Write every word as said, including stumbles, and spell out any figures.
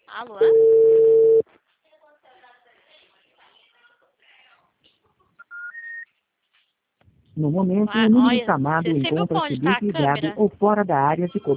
Alô? No momento, Ah, o número olha, chamado você você viu o encontra-se onde está a desligado câmera? ou fora da área de cobertura.